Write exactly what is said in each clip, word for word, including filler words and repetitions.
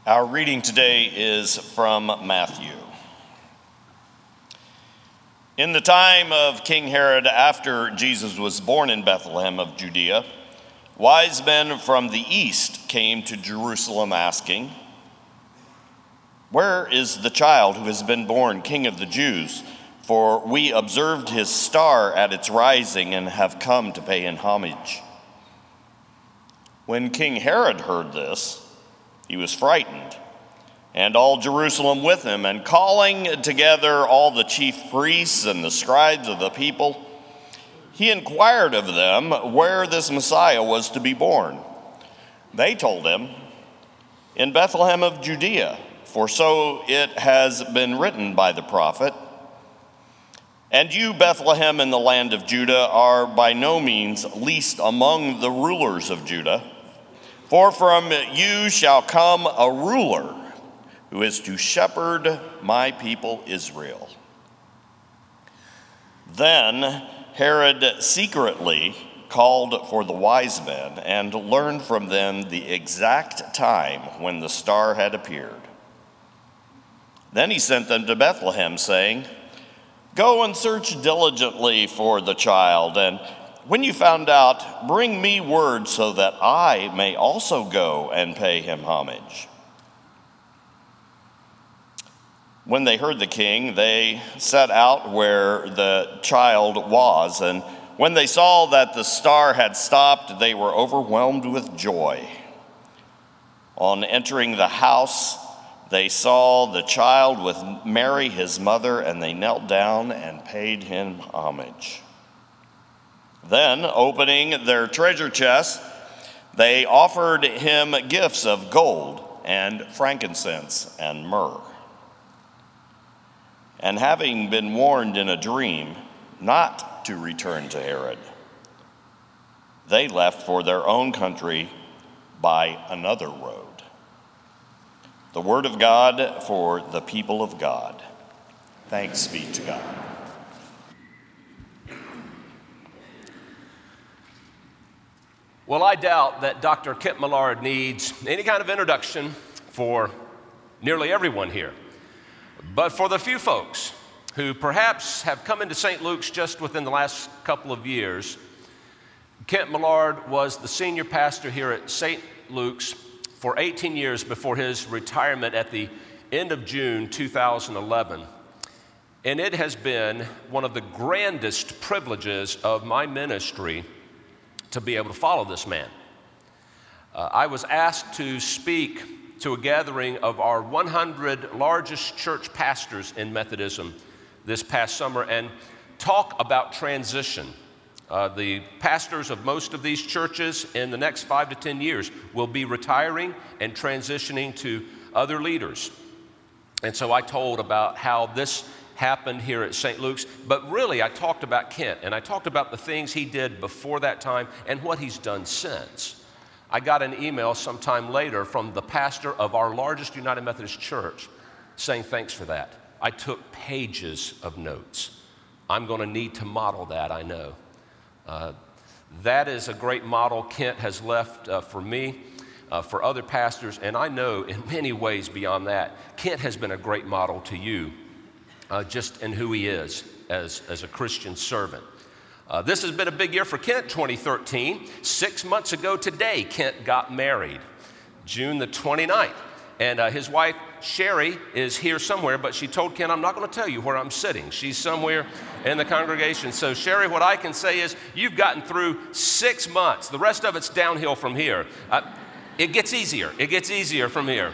Our reading today is from Matthew. In the time of King Herod, after Jesus was born in Bethlehem of Judea, wise men from the east came to Jerusalem asking, "Where is the child who has been born King of the Jews? For we observed his star at its rising and have come to pay him homage." When King Herod heard this, he was frightened, and all Jerusalem with him, and calling together all the chief priests and the scribes of the people, he inquired of them where this Messiah was to be born. They told him, "In Bethlehem of Judea, for so it has been written by the prophet, 'And you, Bethlehem, in the land of Judah, are by no means least among the rulers of Judah. For from you shall come a ruler who is to shepherd my people Israel.' Then Herod secretly called for the wise men and learned from them the exact time when the star had appeared. Then he sent them to Bethlehem, saying, 'Go and search diligently for the child, and when you found out, bring me word so that I may also go and pay him homage.' When they heard the king, they set out where the child was, and when they saw that the star had stopped, they were overwhelmed with joy. On entering the house, they saw the child with Mary, his mother, and they knelt down and paid him homage. Then, opening their treasure chests, they offered him gifts of gold and frankincense and myrrh. And having been warned in a dream not to return to Herod, they left for their own country by another road." The word of God for the people of God. Thanks be to God. Well, I doubt that Doctor Kent Millard needs any kind of introduction for nearly everyone here. But for the few folks who perhaps have come into Saint Luke's just within the last couple of years, Kent Millard was the senior pastor here at Saint Luke's for eighteen years before his retirement at the end of June two thousand eleven. And it has been one of the grandest privileges of my ministry to be able to follow this man. Uh, I was asked to speak to a gathering of our one hundred largest church pastors in Methodism this past summer and talk about transition. Uh, the pastors of most of these churches in the next five to ten years will be retiring and transitioning to other leaders. And so I told about how this happened here at Saint Luke's, but really I talked about Kent, and I talked about the things he did before that time and what he's done since. I got an email sometime later from the pastor of our largest United Methodist Church saying thanks for that. I took pages of notes. I'm going to need to model that, I know. Uh, that is a great model Kent has left uh, for me, uh, for other pastors, and I know in many ways beyond that, Kent has been a great model to you, uh, just in who he is as, as a Christian servant. Uh, this has been a big year for Kent, twenty thirteen. Six months ago today, Kent got married, June the twenty-ninth. And uh, his wife, Sherry, is here somewhere, but she told Kent, "I'm not going to tell you where I'm sitting." She's somewhere in the congregation. So Sherry, what I can say is you've gotten through six months. The rest of it's downhill from here. Uh, it gets easier. It gets easier from here.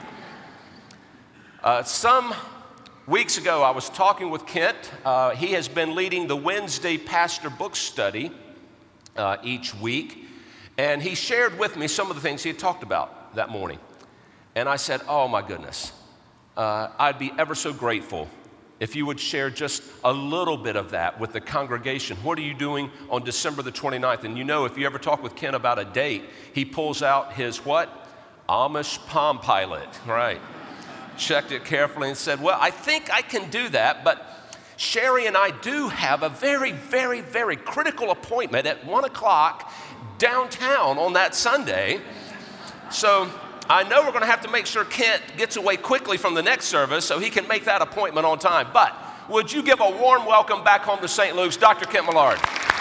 Uh, some weeks ago, I was talking with Kent. Uh, he has been leading the Wednesday pastor book study uh, each week. And he shared with me some of the things he had talked about that morning. And I said, "Oh my goodness, uh, I'd be ever so grateful if you would share just a little bit of that with the congregation. What are you doing on December the twenty-ninth? And you know, if you ever talk with Ken about a date, he pulls out his what? Amish Palm Pilot, right? Checked it carefully and said, "Well, I think I can do that, but Sherry and I do have a very, very, very critical appointment at one o'clock downtown on that Sunday. So I know we're going to have to make sure Kent gets away quickly from the next service so he can make that appointment on time. But would you give a warm welcome back home to Saint Luke's, Doctor Kent Millard?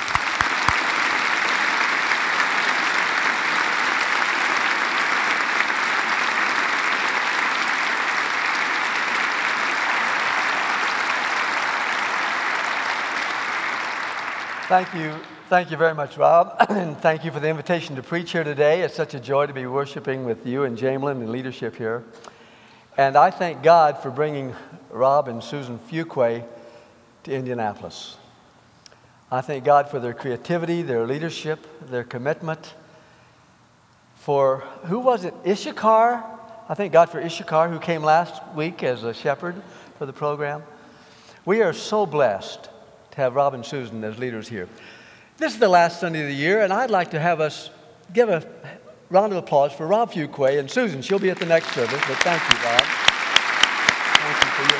Thank you. Thank you very much, Rob, and thank you for the invitation to preach here today. It's such a joy to be worshiping with you and Jamelin and leadership here. And I thank God for bringing Rob and Susan Fuqua to Indianapolis. I thank God for their creativity, their leadership, their commitment. For, who was it, Ishakar? I thank God for Ishakar, who came last week as a shepherd for the program. We are so blessed to have Rob and Susan as leaders here. This is the last Sunday of the year, and I'd like to have us give a round of applause for Rob Fuqua and Susan. She'll be at the next service, but thank you, Rob. Thank you for your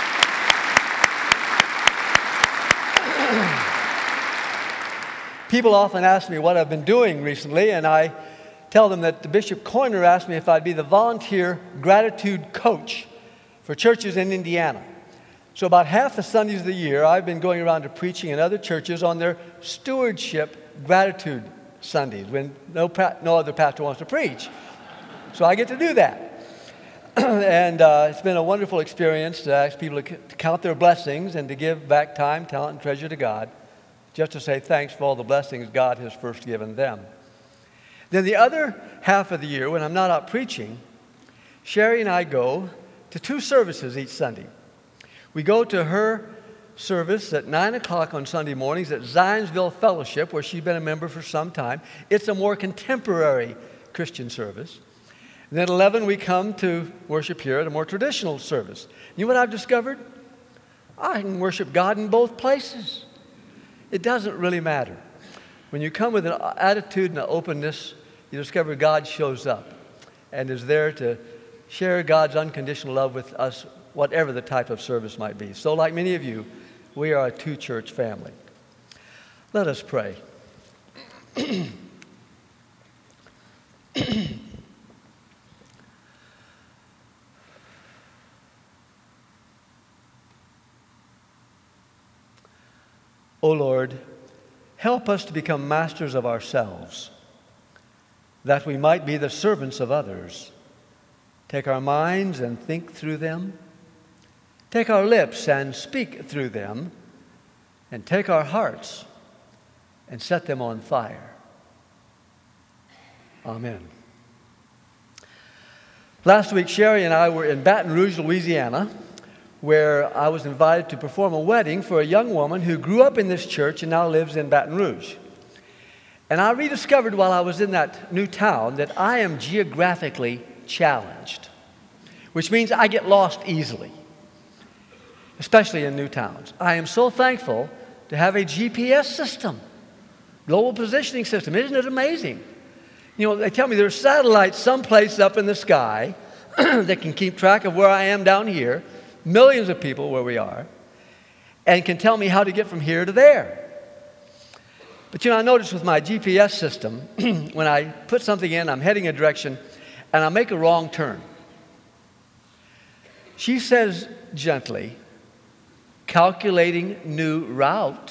leadership. People often ask me what I've been doing recently, and I tell them that Bishop Coiner asked me if I'd be the volunteer gratitude coach for churches in Indiana. So about half the Sundays of the year, I've been going around to preaching in other churches on their stewardship gratitude Sundays when no, no other pastor wants to preach. So I get to do that. and uh, it's been a wonderful experience to ask people to, c- to count their blessings and to give back time, talent, and treasure to God, just to say thanks for all the blessings God has first given them. Then the other half of the year, when I'm not out preaching, Sherry and I go to two services each Sunday. We go to her service at nine o'clock on Sunday mornings at Zionsville Fellowship, where she's been a member for some time. It's a more contemporary Christian service. And then at eleven, we come to worship here at a more traditional service. You know what I've discovered? I can worship God in both places. It doesn't really matter. When you come with an attitude and an openness, you discover God shows up and is there to share God's unconditional love with us, whatever the type of service might be. So like many of you, we are a two-church family. Let us pray. O Lord, help us to become masters of ourselves, that we might be the servants of others. Take our minds and think through them. Take our lips and speak through them, and take our hearts and set them on fire. Amen. Last week, Sherry and I were in Baton Rouge, Louisiana, where I was invited to perform a wedding for a young woman who grew up in this church and now lives in Baton Rouge. And I rediscovered while I was in that new town that I am geographically challenged, which means I get lost easily, especially in new towns. I am so thankful to have a G P S system, global positioning system. Isn't it amazing? You know, they tell me there's satellites someplace up in the sky that can keep track of where I am down here, millions of people where we are, and can tell me how to get from here to there. But you know, I noticed with my G P S system, when I put something in, I'm heading a direction, and I make a wrong turn. She says gently, calculating new route.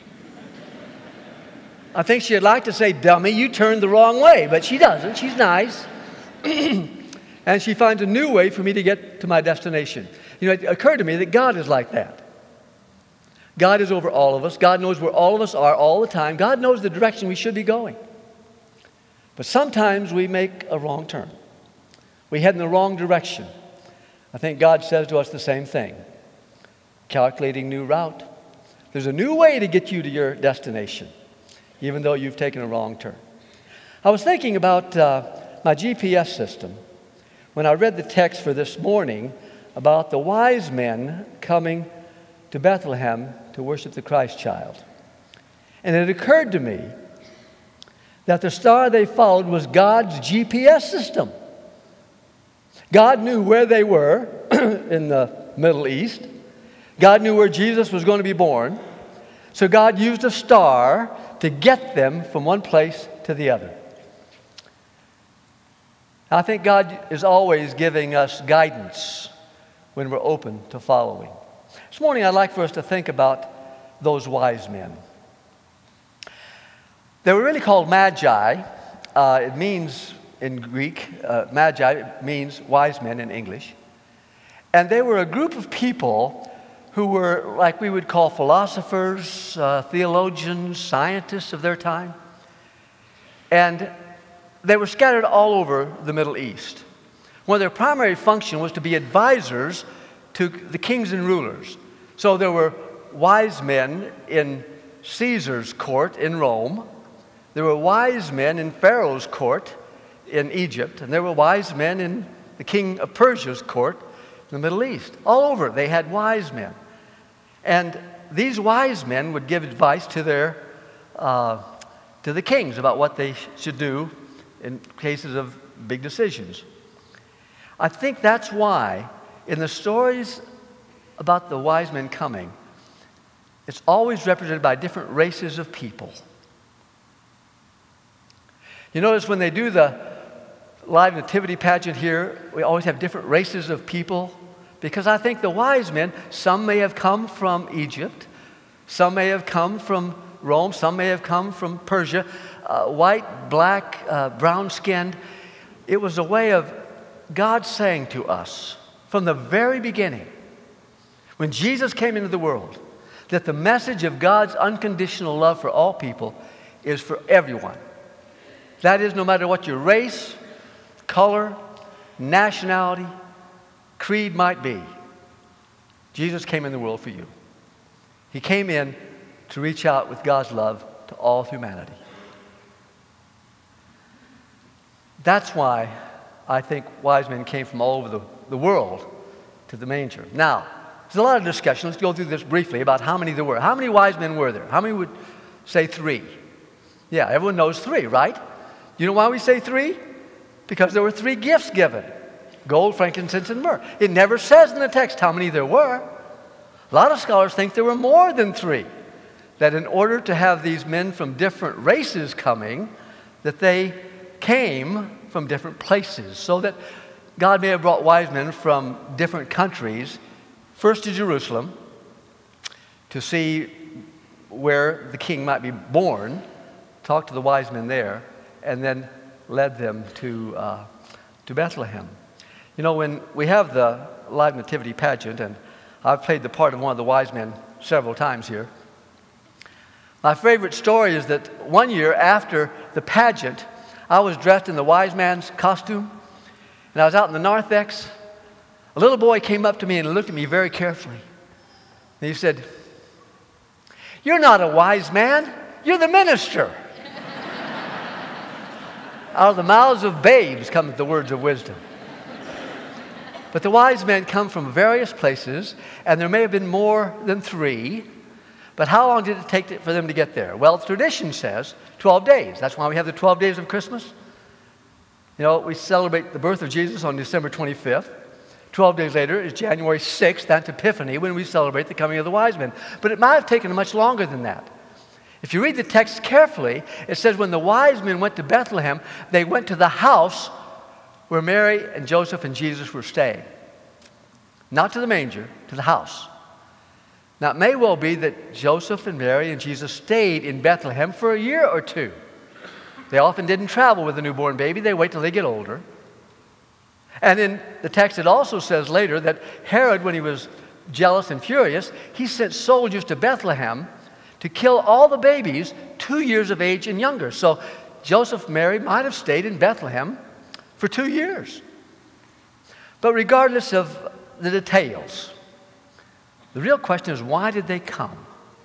I think she'd like to say, dummy, you turned the wrong way, but she doesn't. She's nice. And she finds a new way for me to get to my destination. You know, it occurred to me that God is like that. God is over all of us. God knows where all of us are all the time. God knows the direction we should be going. But sometimes we make a wrong turn. We head in the wrong direction. I think God says to us the same thing. Calculating new route. There's a new way to get you to your destination, even though you've taken a wrong turn. I was thinking about uh, my G P S system when I read the text for this morning about the wise men coming to Bethlehem to worship the Christ child. And it occurred to me that the star they followed was God's G P S system. God knew where they were in the Middle East. God knew where Jesus was going to be born. So God used a star to get them from one place to the other. I think God is always giving us guidance when we're open to following. This morning, I'd like for us to think about those wise men. They were really called magi. Uh, it means in Greek, uh, magi means wise men in English. And they were a group of people who were like we would call philosophers, uh, theologians, scientists of their time. And they were scattered all over the Middle East. One of their primary function was to be advisors to the kings and rulers. So there were wise men in Caesar's court in Rome. There were wise men in Pharaoh's court in Egypt. And there were wise men in the king of Persia's court in the Middle East. All over, they had wise men. And these wise men would give advice to their uh, to the kings about what they sh- should do in cases of big decisions. I think that's why in the stories about the wise men coming, it's always represented by different races of people. You notice when they do the live nativity pageant here, we always have different races of people, because I think the wise men, some may have come from Egypt, some may have come from Rome, some may have come from Persia, uh, white, black, uh, brown-skinned. It was a way of God saying to us from the very beginning, when Jesus came into the world, that the message of God's unconditional love for all people is for everyone. That is, no matter what your race, color, nationality, creed might be, Jesus came in the world for you. He came in to reach out with God's love to all humanity. That's why I think wise men came from all over the, the world to the manger. Now, there's a lot of discussion. Let's go through this briefly about how many there were. How many wise men were there? How many would say three? Yeah, everyone knows three, right? You know why we say three? Because there were three gifts given: gold, frankincense, and myrrh. It never says in the text how many there were. A lot of scholars think there were more than three. That in order to have these men from different races coming, that they came from different places. So that God may have brought wise men from different countries, first to Jerusalem, to see where the king might be born, talk to the wise men there, and then led them to, uh, to Bethlehem. You know, when we have the live nativity pageant, and I've played the part of one of the wise men several times here, my favorite story is that one year after the pageant, I was dressed in the wise man's costume, and I was out in the narthex. A little boy came up to me and looked at me very carefully. And he said, "You're not a wise man, you're the minister." Out of the mouths of babes come the words of wisdom. But the wise men come from various places, and there may have been more than three. But how long did it take to, for them to get there? Well, tradition says twelve days. That's why we have the twelve days of Christmas. You know, we celebrate the birth of Jesus on December twenty-fifth. twelve days later is January sixth, that's Epiphany, when we celebrate the coming of the wise men. But it might have taken much longer than that. If you read the text carefully, it says when the wise men went to Bethlehem, they went to the house where Mary and Joseph and Jesus were staying. Not to the manger, to the house. Now, it may well be that Joseph and Mary and Jesus stayed in Bethlehem for a year or two. They often didn't travel with a newborn baby. They wait till they get older. And in the text, it also says later that Herod, when he was jealous and furious, he sent soldiers to Bethlehem to kill all the babies two years of age and younger. So Joseph and Mary might have stayed in Bethlehem for two years. But regardless of the details, the real question is, why did they come?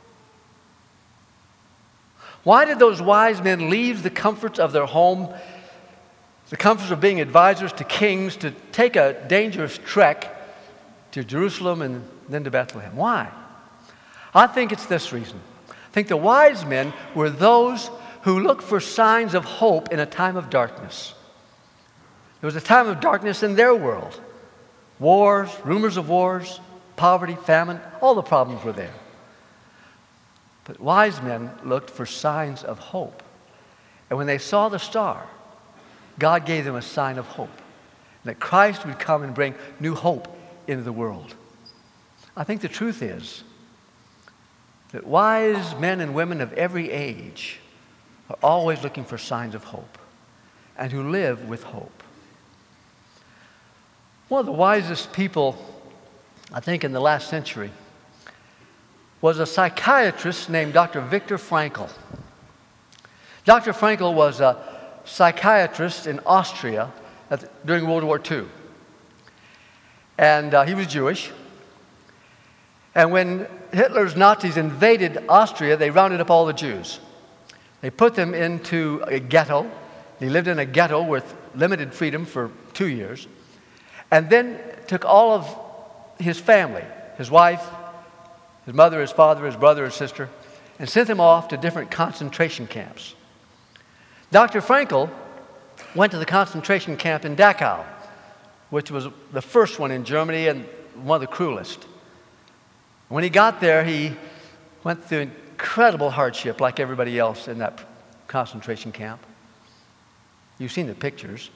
Why did those wise men leave the comforts of their home, the comforts of being advisors to kings, to take a dangerous trek to Jerusalem and then to Bethlehem? Why? I think it's this reason. I think the wise men were those who looked for signs of hope in a time of darkness. There was a time of darkness in their world. Wars, rumors of wars, poverty, famine, all the problems were there. But wise men looked for signs of hope. And when they saw the star, God gave them a sign of hope, that Christ would come and bring new hope into the world. I think the truth is that wise men and women of every age are always looking for signs of hope and who live with hope. One of the wisest people, I think, in the last century was a psychiatrist named Doctor Viktor Frankl. Doctor Frankl was a psychiatrist in Austria at the, during World War Two. And uh, he was Jewish. And when Hitler's Nazis invaded Austria, they rounded up all the Jews. They put them into a ghetto. They lived in a ghetto with limited freedom for two years. And then took all of his family, his wife, his mother, his father, his brother, his sister, and sent them off to different concentration camps. Doctor Frankl went to the concentration camp in Dachau, which was the first one in Germany and one of the cruelest. When he got there, he went through incredible hardship like everybody else in that concentration camp. You've seen the pictures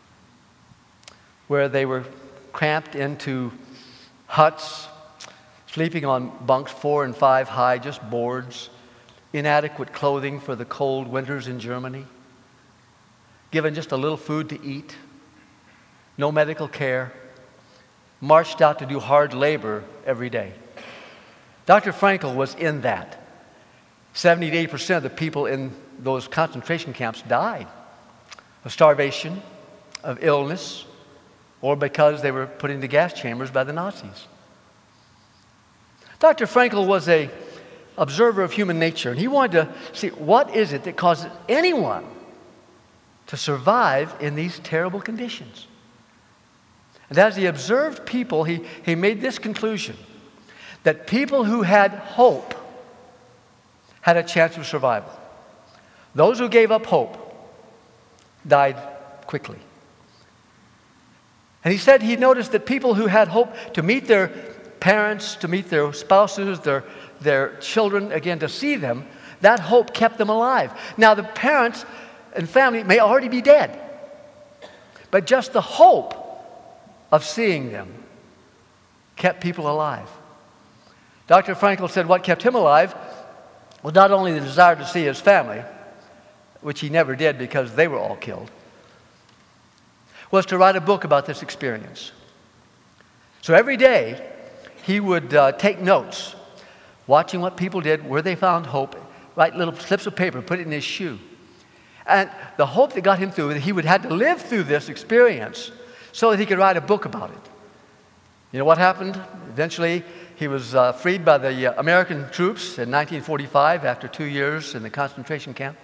where they were cramped into huts, sleeping on bunks four and five high, just boards, inadequate clothing for the cold winters in Germany, given just a little food to eat, no medical care, marched out to do hard labor every day. Doctor Frankl was in that. seventy to eighty percent of the people in those concentration camps died of starvation, of illness, or because they were put into gas chambers by the Nazis. Doctor Frankl was an observer of human nature, and he wanted to see what is it that causes anyone to survive in these terrible conditions. And as he observed people, he, he made this conclusion, that people who had hope had a chance of survival. Those who gave up hope died quickly. And he said he noticed that people who had hope to meet their parents, to meet their spouses, their, their children, again, to see them, that hope kept them alive. Now, the parents and family may already be dead, but just the hope of seeing them kept people alive. Doctor Frankl said what kept him alive was not only the desire to see his family, which he never did because they were all killed, was to write a book about this experience. So every day, he would uh, take notes, watching what people did, where they found hope, write little slips of paper, put it in his shoe. And the hope that got him through, that he would have to live through this experience so that he could write a book about it. You know what happened? Eventually, he was uh, freed by the uh, American troops in nineteen forty-five after two years in the concentration camp.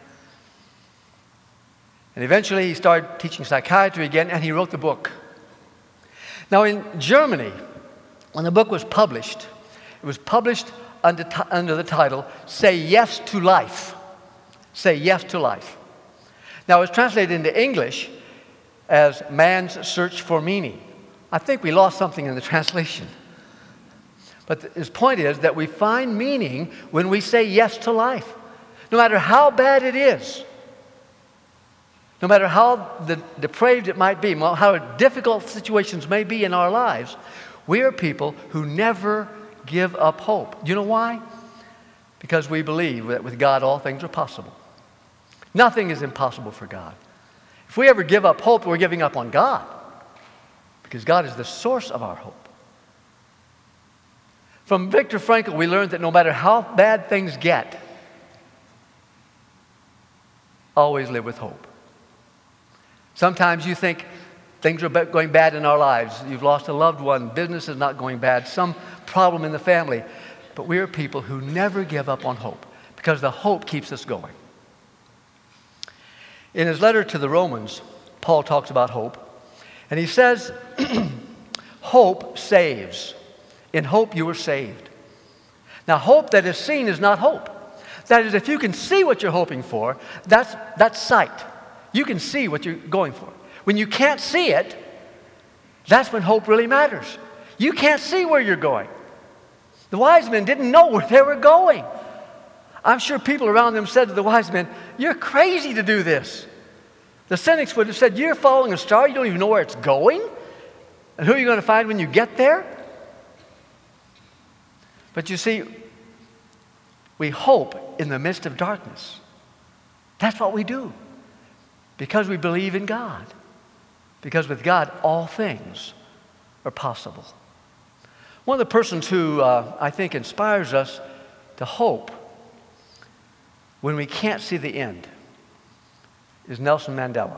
And eventually he started teaching psychiatry again, and he wrote the book. Now in Germany, when the book was published, it was published under, t- under the title, Say Yes to Life. Say Yes to Life. Now it was translated into English as Man's Search for Meaning. I think we lost something in the translation. But th- his point is that we find meaning when we say yes to life. No matter how bad it is, no matter how the, depraved it might be, how difficult situations may be in our lives, we are people who never give up hope. Do you know why? Because we believe that with God all things are possible. Nothing is impossible for God. If we ever give up hope, we're giving up on God, because God is the source of our hope. From Viktor Frankl, we learned that no matter how bad things get, always live with hope. Sometimes you think things are going bad in our lives. You've lost a loved one, business is not going bad, some problem in the family. But we are people who never give up on hope, because the hope keeps us going. In his letter to the Romans, Paul talks about hope, and he says, hope saves. In hope you are saved. Now, hope that is seen is not hope. That is, if you can see what you're hoping for, that's, that's sight. You can see what you're going for. When you can't see it, that's when hope really matters. You can't see where you're going. The wise men didn't know where they were going. I'm sure people around them said to the wise men, "You're crazy to do this." The cynics would have said, you're following a star, you don't even know where it's going? And who are you going to find when you get there? But you see, we hope in the midst of darkness. That's what we do. Because we believe in God. Because with God, all things are possible. One of the persons who uh, I think inspires us to hope when we can't see the end is Nelson Mandela.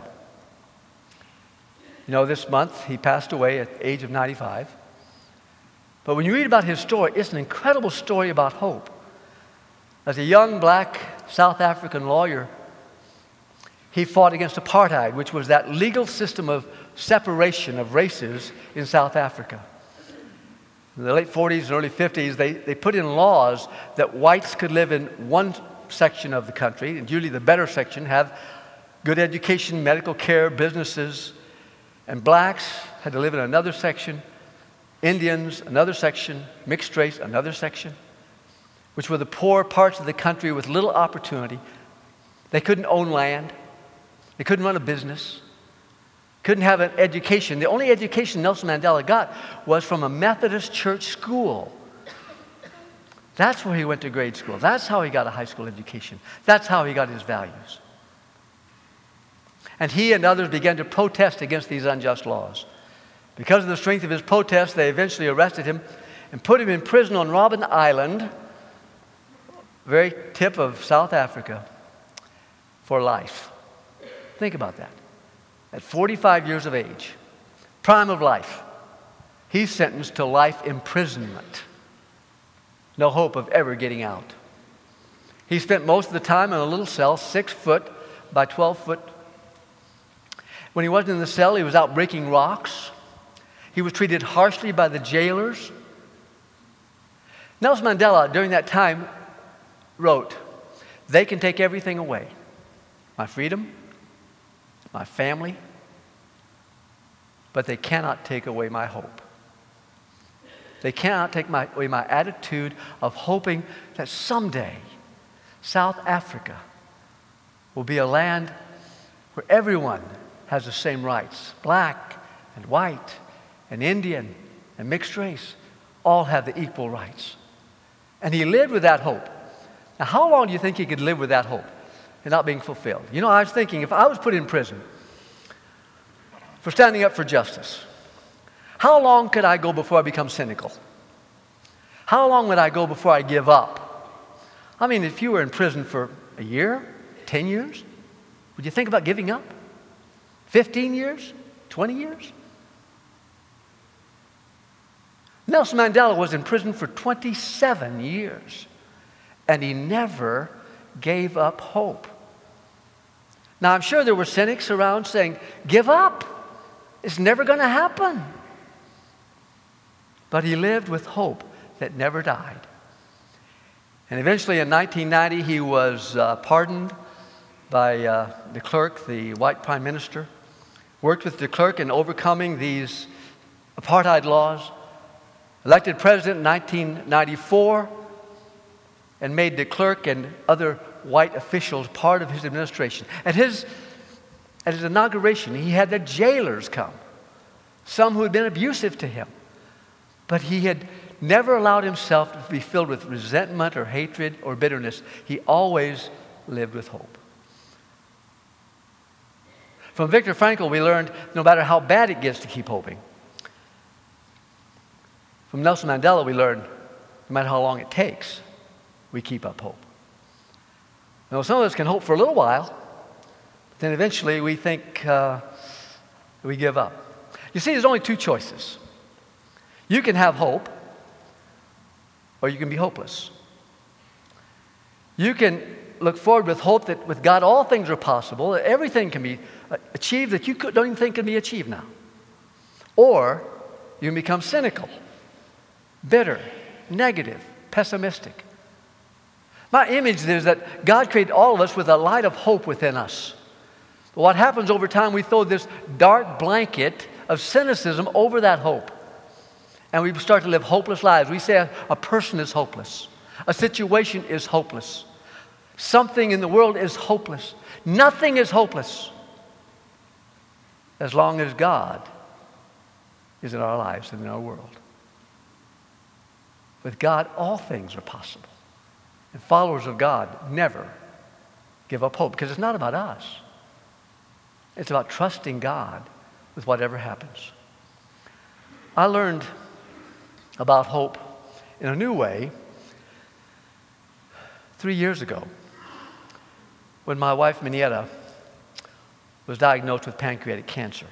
You know, this month he passed away at the age of ninety-five. But when you read about his story, it's an incredible story about hope. As a young black South African lawyer, he fought against apartheid, which was that legal system of separation of races in South Africa. In the late forties and early fifties, they, they put in laws that whites could live in one section of the country, and usually the better section, have good education, medical care, businesses, and blacks had to live in another section, Indians, another section, mixed race, another section, which were the poor parts of the country with little opportunity. They couldn't own land. They couldn't run a business. Couldn't have an education. The only education Nelson Mandela got was from a Methodist church school. That's where he went to grade school. That's how he got a high school education. That's how he got his values. And he and others began to protest against these unjust laws. Because of the strength of his protest, they eventually arrested him and put him in prison on Robben Island, very tip of South Africa, for life. Think about that. At forty-five years of age, prime of life, he's sentenced to life imprisonment. No hope of ever getting out. He spent most of the time in a little cell, six foot by twelve foot. When he wasn't in the cell, he was out breaking rocks. He was treated harshly by the jailers. Nelson Mandela, during that time, wrote, "They can take everything away. My freedom, my family, but they cannot take away my hope. They cannot take my, away my attitude of hoping that someday South Africa will be a land where everyone has the same rights. Black and white and Indian and mixed race all have the equal rights." And he lived with that hope. Now, how long do you think he could live with that hope and not being fulfilled? You know, I was thinking, if I was put in prison for standing up for justice, how long could I go before I become cynical? How long would I go before I give up? I mean, if you were in prison for a year, ten years, would you think about giving up? fifteen years? twenty years? Nelson Mandela was in prison for twenty-seven years, and he never gave up hope. Now, I'm sure there were cynics around saying, "Give up. It's never going to happen." But he lived with hope that never died. And eventually in nineteen ninety, he was uh, pardoned by uh, de Klerk, the white prime minister, worked with de Klerk in overcoming these apartheid laws, elected president in nineteen ninety-four, and made de Klerk and other white officials part of his administration. At his, at his inauguration, he had the jailers come, some who had been abusive to him. But he had never allowed himself to be filled with resentment or hatred or bitterness. He always lived with hope. From Viktor Frankl, we learned no matter how bad it gets, to keep hoping. From Nelson Mandela, we learned no matter how long it takes, we keep up hope. Now, some of us can hope for a little while, but then eventually we think uh, we give up. You see, there's only two choices. You can have hope, or you can be hopeless. You can look forward with hope that with God all things are possible, that everything can be achieved that you don't even think can be achieved now. Or you can become cynical, bitter, negative, pessimistic. My image is that God created all of us with a light of hope within us. But what happens over time, we throw this dark blanket of cynicism over that hope. And we start to live hopeless lives. We say a, a person is hopeless. A situation is hopeless. Something in the world is hopeless. Nothing is hopeless. as long as God is in our lives and in our world. With God, all things are possible. And followers of God never give up hope, because it's not about us. It's about trusting God with whatever happens. I learned about hope in a new way three years ago when my wife, Minietta, was diagnosed with pancreatic cancer.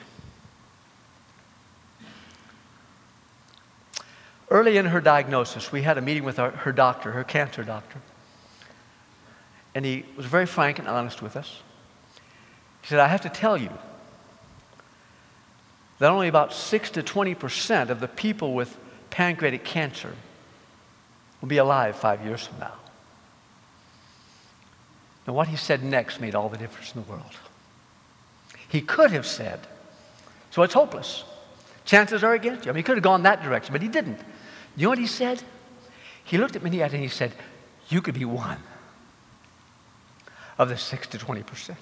Early in her diagnosis, we had a meeting with our, her doctor, her cancer doctor. And he was very frank and honest with us. He said, I have to tell you that only about six to twenty percent of the people with pancreatic cancer will be alive five years from now. Now, what he said next made all the difference in the world. He could have said, so it's hopeless. Chances are against you. I mean, he could have gone that direction, but he didn't. You know what he said? He looked at me and he said, you could be one of the six to twenty percent.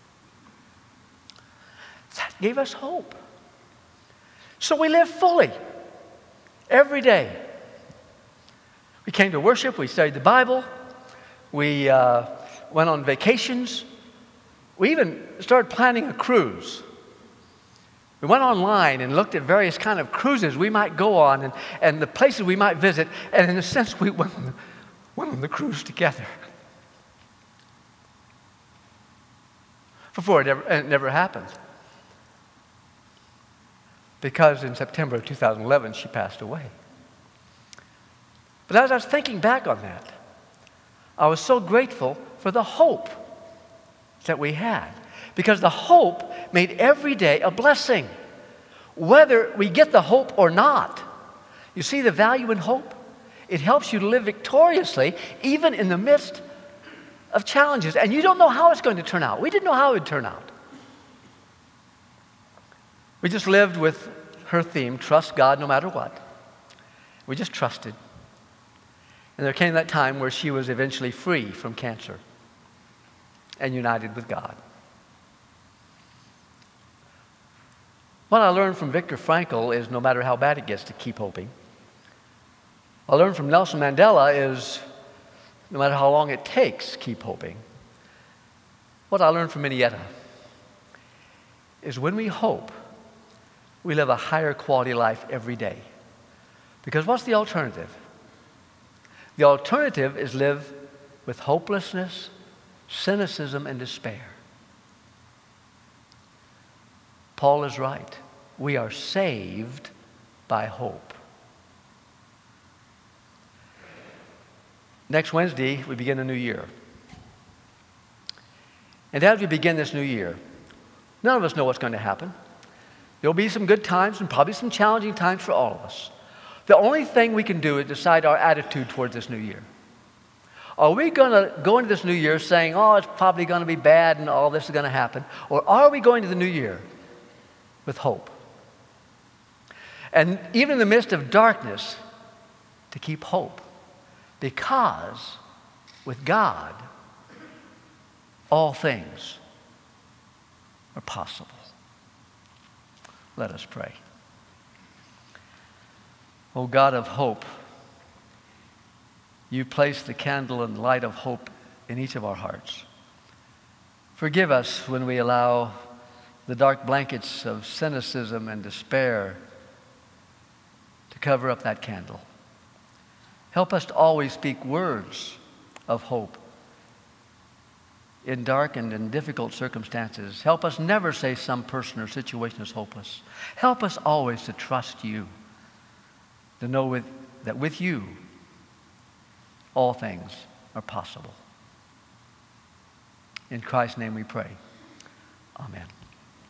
That gave us hope. So we live fully every day. We came to worship, we studied the Bible, we uh, went on vacations, we even started planning a cruise. We went online and looked at various kind of cruises we might go on and, and the places we might visit, and in a sense we went on the, went on the cruise together. Before it, ever, it never happened. Because in September of two thousand eleven, she passed away. But as I was thinking back on that, I was so grateful for the hope that we had. Because the hope made every day a blessing, whether we get the hope or not. You see the value in hope? It helps you to live victoriously, even in the midst of challenges. And you don't know how it's going to turn out. We didn't know how it would turn out. We just lived with her theme, trust God no matter what. We just trusted. And there came that time where she was eventually free from cancer and united with God. What I learned from Viktor Frankl is no matter how bad it gets, to keep hoping. What I learned from Nelson Mandela is no matter how long it takes, keep hoping. What I learned from Minietta is when we hope, we live a higher quality life every day. Because what's the alternative? The alternative is live with hopelessness, cynicism, and despair. Paul is right. We are saved by hope. Next Wednesday, we begin a new year. And as we begin this new year, none of us know what's going to happen. There'll be some good times and probably some challenging times for all of us. The only thing we can do is decide our attitude towards this new year. Are we going to go into this new year saying, oh, it's probably going to be bad and all this is going to happen? Or are we going to the new year with hope? And even in the midst of darkness, to keep hope. Because with God, all things are possible. Let us pray. O God of hope, you place the candle and light of hope in each of our hearts. Forgive us when we allow the dark blankets of cynicism and despair to cover up that candle. Help us to always speak words of hope in dark and in difficult circumstances. Help us never say some person or situation is hopeless. Help us always to trust you, to know with, that with you, all things are possible. In Christ's name we pray. Amen.